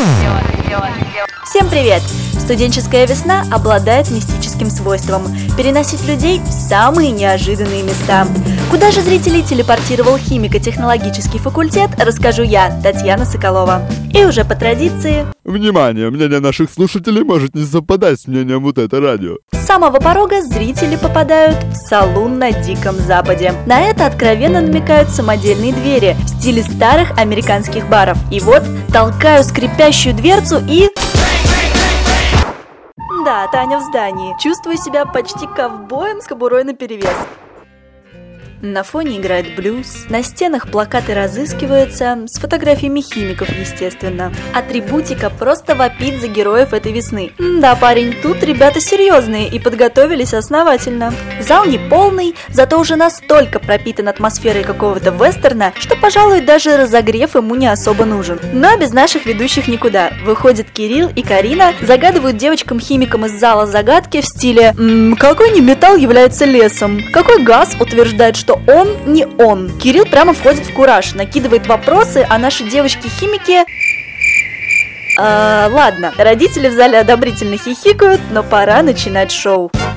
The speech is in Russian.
Всем привет! Студенческая весна обладает мистическим свойством переносить людей в самые неожиданные места. Куда же зрителей телепортировал химико-технологический факультет, расскажу я, Татьяна Соколова. И уже по традиции... Внимание! Мнение наших слушателей может не совпадать с мнением вот это радио. С самого порога зрители попадают в салун на Диком Западе. На это откровенно намекают самодельные двери в стиле старых американских баров. И вот толкаю скрипящую дверцу и... Да, Таня в здании. Чувствую себя почти ковбоем с кобурой наперевес. На фоне играет блюз, на стенах плакаты разыскиваются, с фотографиями химиков, естественно. Атрибутика просто вопит за героев этой весны. Да, парень, тут ребята серьезные и подготовились основательно. Зал не полный, зато уже настолько пропитан атмосферой какого-то вестерна, что, пожалуй, даже разогрев ему не особо нужен. Но без наших ведущих никуда. Выходят Кирилл и Карина, загадывают девочкам-химикам из зала загадки в стиле «Какой неметалл является лесом? Какой газ утверждает, что он не он?» Кирилл прямо входит в кураж, накидывает вопросы, а наши девочки-химики... Ладно, родители в зале одобрительно хихикают, но пора начинать шоу.